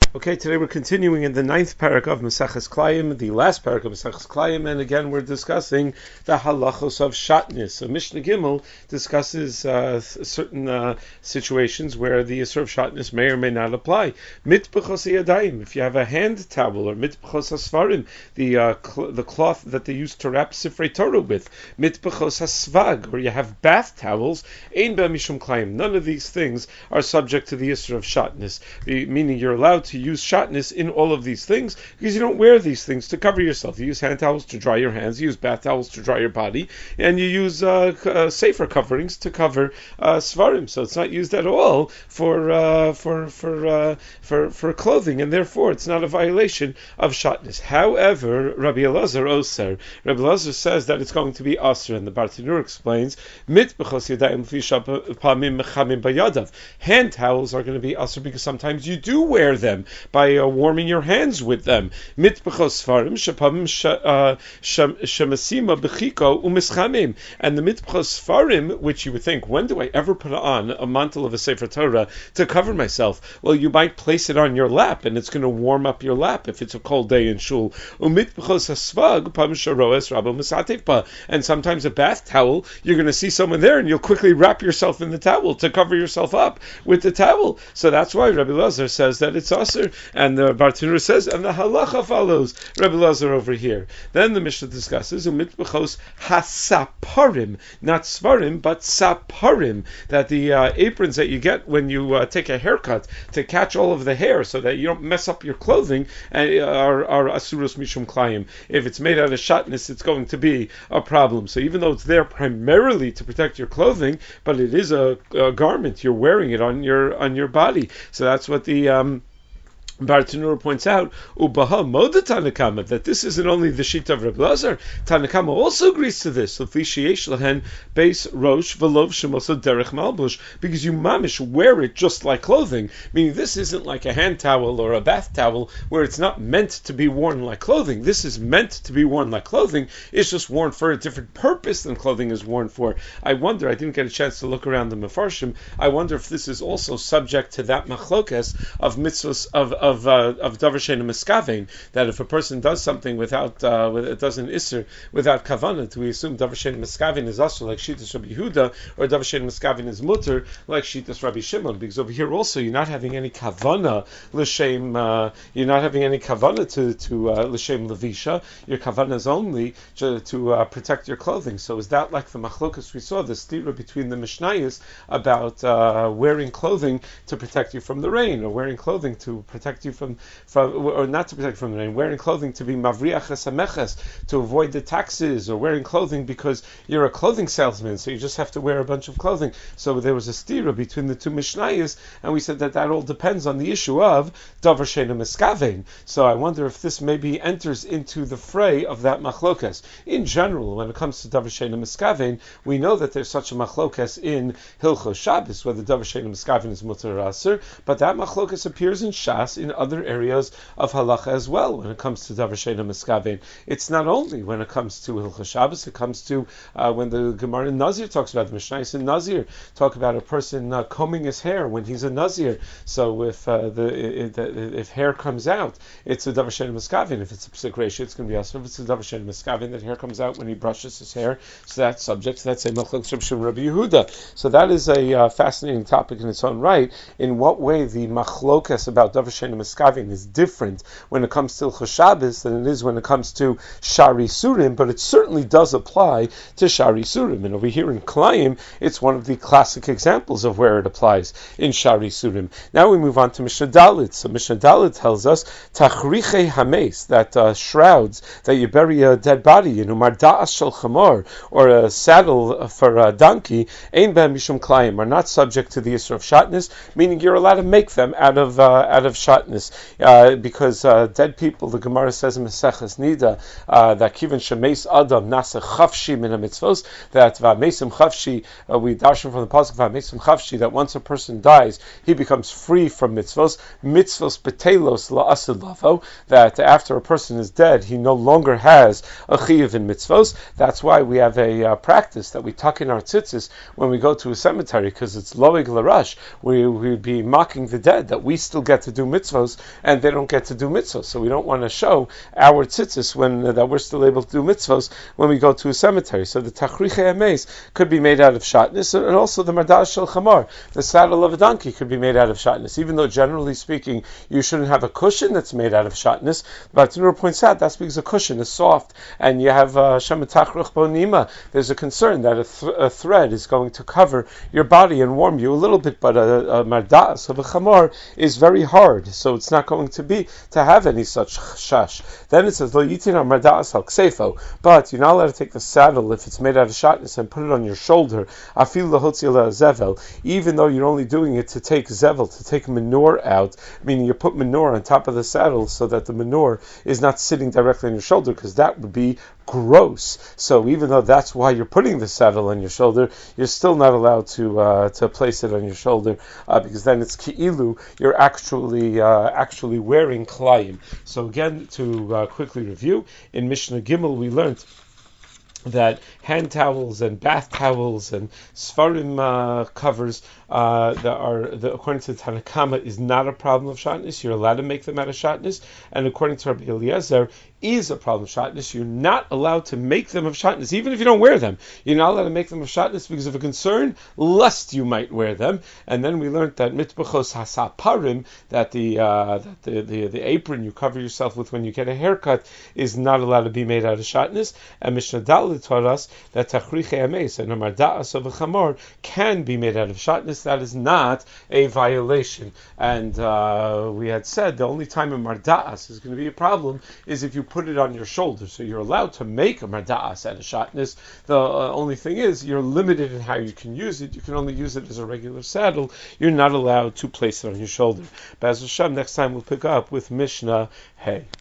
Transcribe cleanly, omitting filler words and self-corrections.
Okay, today we're continuing in the ninth parak of Maseches Klayim, the last parak of Maseches Klayim, and again we're discussing the halachos of shatnez. So Mishnah Gimel discusses certain situations where the Yisur of shatnez may or may not apply. Mitbechos yadayim, if you have a hand towel, or mitbechos hasfarim, the cloth that they used to wrap Sifrei Torah with, mitbechos hasvag, or you have bath towels, ein ba mishum Klayim. None of these things are subject to the Yisur of shatnez, meaning you're allowed to use shatnez in all of these things because you don't wear these things to cover yourself. You use hand towels to dry your hands, you use bath towels to dry your body, and you use safer coverings to cover svarim. So it's not used at all for clothing, and therefore it's not a violation of shatnez. However, Rabbi Elazar Oser, Rabbi Elazar says that it's going to be aser, and the Bartanur explains mitbechos yadayim pamim mechamim bayadav. Hand towels are going to be aser because sometimes you do wear them by warming your hands with them. Mitbechos svarim shepamim shemasima bechiko umischamim. And the mitbechos svarim, which you would think, when do I ever put on a mantle of a Sefer Torah to cover myself? Well, you might place it on your lap, and it's going to warm up your lap if it's a cold day in shul. Umitbechos hasvag pam sharoes rabba misatevpa. And sometimes a bath towel, you're going to see someone there, and you'll quickly wrap yourself in the towel to cover yourself up with the towel. So that's why Rabbi Elazar says that it's aser, and the Bartanur says, and the halacha follows Rabbi Elazar over here. Then the Mishnah discusses umitbechos hasaparim, not svarim, but saparim, that the aprons that you get when you take a haircut to catch all of the hair so that you don't mess up your clothing are asurus mishum klayim. If it's made out of shatnez, it's going to be a problem. So even though it's there primarily to protect your clothing, but it is a garment, you're wearing it on your body. So that's what the Bartanur points out, Ubaha Moda Tanakama, that this isn't only the sheet of Reb Lazar. Tanakama also agrees to this. Base Rosh Velov Shemosa Derech Malbush, because you mamish wear it just like clothing. Meaning this isn't like a hand towel or a bath towel where it's not meant to be worn like clothing. This is meant to be worn like clothing. It's just worn for a different purpose than clothing is worn for. I wonder, I didn't get a chance to look around the Mefarshim, I wonder if this is also subject to that machlokes of mitzvos of davar she'eino miskavein, that if a person does something without it doesn't isser without kavanah, we assume davar she'eino miskavein is also like shittas Rabbi Yehuda, or davar she'eino miskavein is mutter like shittas Rabbi Shimon, because over here also you're not having any kavanah l'shem, you're not having any kavanah to l'shem levisha. Your kavanah is only to protect your clothing. So is that like the machlokas we saw, the stira between the mishnayos about wearing clothing to protect you from the rain, or wearing clothing to protect you from or not to protect from the rain, wearing clothing to be mavriach hasameches, to avoid the taxes, or wearing clothing because you're a clothing salesman, so you just have to wear a bunch of clothing. So there was a stira between the two mishnayos, and we said that all depends on the issue of davar she'eino miskavein. So I wonder if this maybe enters into the fray of that machlokas. In general, when it comes to davar she'eino miskavein, we know that there's such a machlokas in Hilchos Shabbos, whether davar she'eino miskavein is mutar or aser, but that machlokas appears in Shas in other areas of halacha as well. When it comes to davar she'eino miskavein, it's not only when it comes to Hilchos Shabbos, it comes to when the Gemara in Nazir talks about the Mishnayos in Nazir talk about a person combing his hair when he's a Nazir. So if hair comes out, it's a davar she'eino miskavein. If it's a psik ratio, it's going to be asur. If it's a davar she'eino miskavein, that hair comes out when he brushes his hair, so that's subject to that same machlokes of Rabbi Yehuda. So that is a fascinating topic in its own right. In what way the machlokas about davar she'eino miskavein is different when it comes to Hilchos Shabbos than it is when it comes to Shari Surim, but it certainly does apply to Shari Surim. And over here in Klayim, it's one of the classic examples of where it applies in Shari Surim. Now we move on to Mishnah Dalit. So Mishnah Dalit tells us Tachriche Hames, that shrouds that you bury a dead body in, Umar Da'as Shel Chamor, or a saddle for a donkey, Ein B'hem Mishum Klayim, are not subject to the Yisur of Shatnez, meaning you're allowed to make them out of shatnez, because dead people, the Gemara says in Maseches Nida that kiven shemeis adam nasa chavshi min mitzvos, that v'amesim chavshi, we darshan from the pasuk v'amesim chavshi, that once a person dies, he becomes free from mitzvos betelos la'asid lavo, that after a person is dead, he no longer has a chiyuv in mitzvos. That's why we have a practice that we tuck in our tzitzis when we go to a cemetery, because it's loig l'rash. We would be mocking the dead that we still get to do mitzvos mitzvos, and they don't get to do mitzvos. So we don't want to show our tzitzis that we're still able to do mitzvos when we go to a cemetery. So the tachrichei ameis could be made out of shatnez, and also the mardas shel chamar, the saddle of a donkey, could be made out of shatnez. Even though generally speaking, you shouldn't have a cushion that's made out of shatnez, but Tanur points out that's because a cushion is soft, and you have shematachruch bonima. There's a concern that a thread is going to cover your body and warm you a little bit, but a mardas of a chamar is very hard, so it's not going to have any such shash. Then it says lo yitin mardas al ksefo, but you're not allowed to take the saddle if it's made out of shatnez and put it on your shoulder. Afil lahotzi zevel, even though you're only doing it to take zevel, to take manure out, meaning you put manure on top of the saddle so that the manure is not sitting directly on your shoulder, because that would be gross. So even though that's why you're putting the saddle on your shoulder, you're still not allowed to place it on your shoulder, because then it's ki'ilu, you're actually wearing klayim. So again, to quickly review, in Mishnah Gimel we learned that hand towels and bath towels and svarim covers according to Tanna Kama, is not a problem of shatnez. You're allowed to make them out of shatnez, and according to Rabbi Eliezer, is a problem of shatnez. You're not allowed to make them of shatnez, even if you don't wear them. You're not allowed to make them of shatnez because of a concern lest you might wear them. And then we learned that mitbachos hasaparim, that the apron you cover yourself with when you get a haircut, is not allowed to be made out of shatnez. And Mishnah Dalet taught us that tachrichei ameis and mardas of a chamor can be made out of shatnez. That is not a violation. And we had said the only time a mardas is going to be a problem is if you put it on your shoulder. So you're allowed to make a mardas out of shatnez. The only thing is you're limited in how you can use it. You can only use it as a regular saddle. You're not allowed to place it on your shoulder. B'ez Hashem, next time we'll pick up with Mishnah Hey.